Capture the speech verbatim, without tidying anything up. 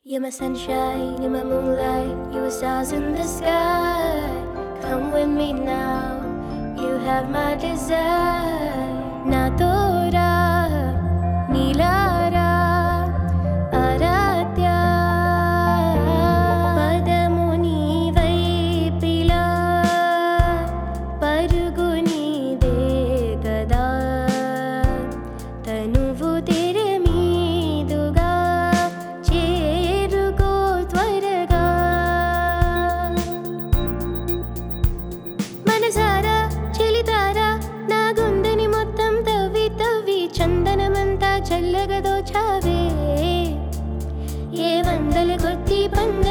You're my sunshine, you're my moonlight, you were stars in the sky. Come with me now, you have my desire. Na tora, nilara, aratya. Padamuni vaipila, paruguni de kada. Tanuvu tere meeduga, cheruko twaraga. Manasara, chilitara, na gundani mottam tavi tavi, chandanamanta challagado chave. ఏ వందల కొద్ది పంగ